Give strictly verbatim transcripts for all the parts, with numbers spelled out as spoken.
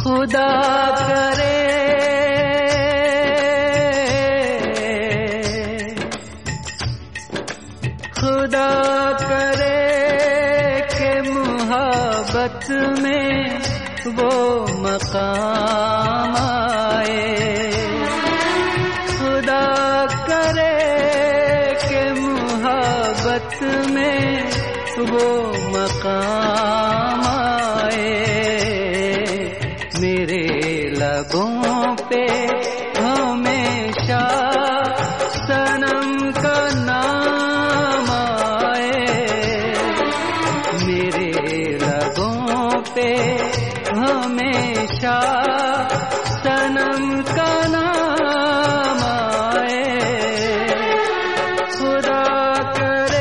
खुदा करे खुदा करे के मोहब्बत में वो मकाम आए। खुदा करे के मोहब्बत में वो मकाम आए। मेरे लबों पे हमेशा सनम का नाम आए। मेरे लबों पे हमेशा सनम का नाम आए। खुदा करे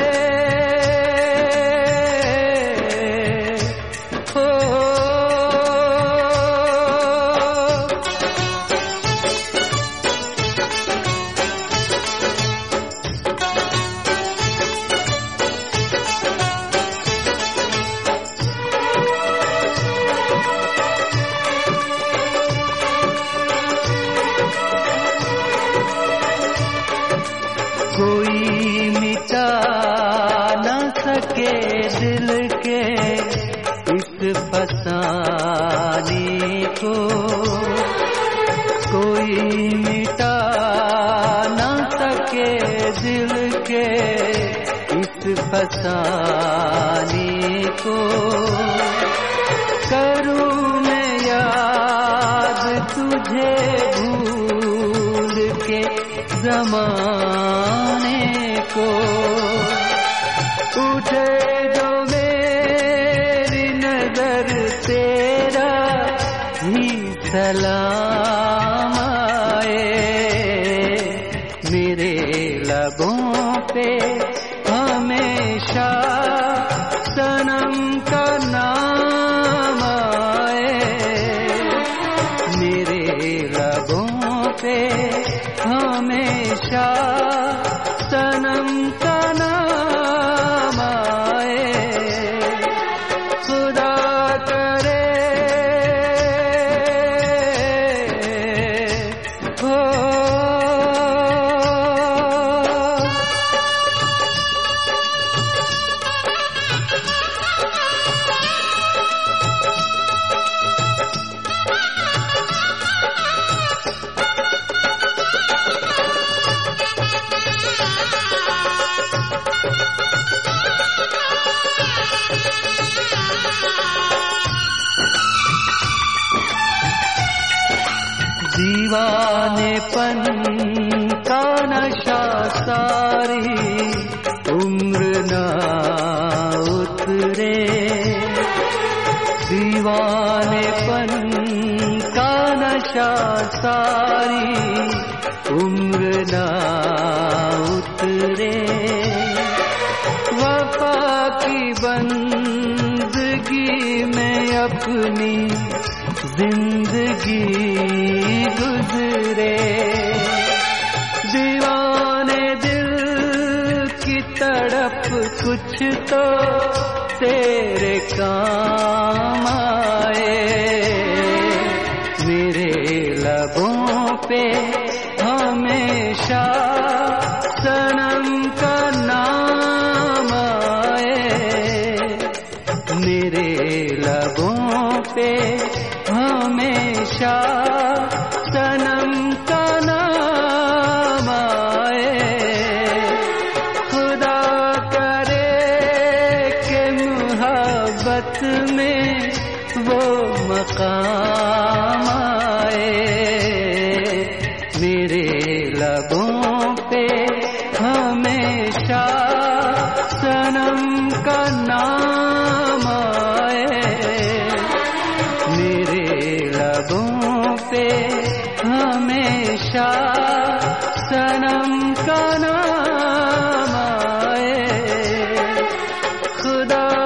हो कोई मिटा न सके दिल के इस फसाने को। कोई मिटा न सके दिल के इस फसाने को। करूँ मैं याद तुझे भूल के ज़माने को। उठे जो मेरी नजर तेरा ही सलाम आए। मेरे लबों पे हमेशा सनम का नाम आए। मेरे लबों पे हमेशा सनम का नाम आए। खुदा करे हो दीवानेपन का नशा सारी उम्र ना उतरे। दीवानेपन का नशा सारी उम्र ना उतरे। वफा की बंदगी में अपनी जिंदगी गुजरे। दीवाने दिल की तड़प कुछ तो तेरे काम आए। मेरे लबों पे हमेशा सनम का नाम आए। मेरे लबों पे हमेशा सनम का नाम आए। खुदा करे के मोहब्बत में वो मकाम आए। मेरे लबों पे हमेशा सनम का नाम आए। मेरे लबों पे हमेशा सनम का नाम आए। खुदा